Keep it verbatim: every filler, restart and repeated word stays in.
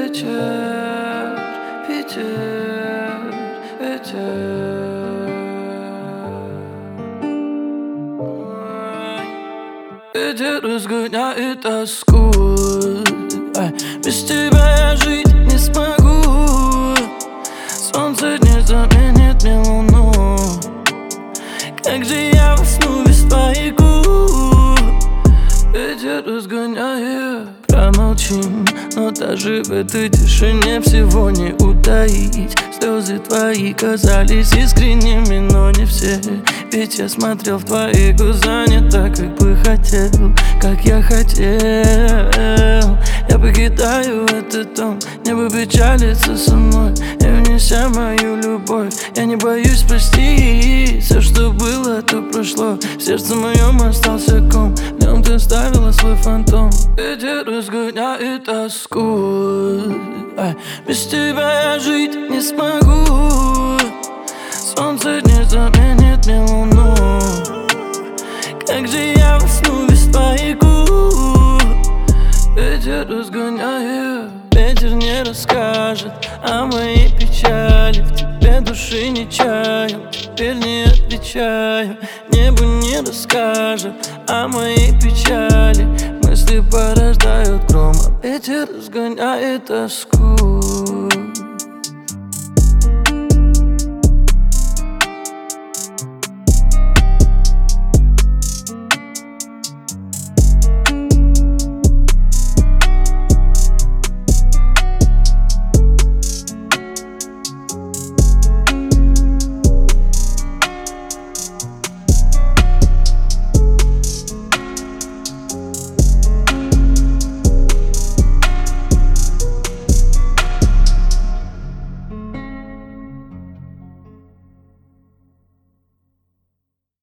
вечер, Питер, ветер. Ветер разгоняет тоску. Ай, без тебя я жить не смогу. Солнце не заменит мне луну. Как же я усну без твоих губ? Ветер разгоняет. Промолчим, но даже в этой тишине всего не утаить. Слезы твои казались искренними, но не все. Ведь я смотрел в твои глаза не так, как бы хотел, как я хотел. Я покидаю этот дом, небо печалится со мной, и внеся мою любовь, я не боюсь простить. Все, что было, то прошло. В сердце моем остался ком, в нем ты оставила свой фантом. Ветер разгоняет тоску. Ай, без тебя я жить не смогу. Солнце не заменит мне луну. Как же я усну без твоих губ? Ветер разгоняет. Ветер не расскажет о моей печали. В тебе души не чаю, теперь не отвечаю. Небо не расскажет о моей печали. Мысли порождают гром, а ветер разгоняет тоску.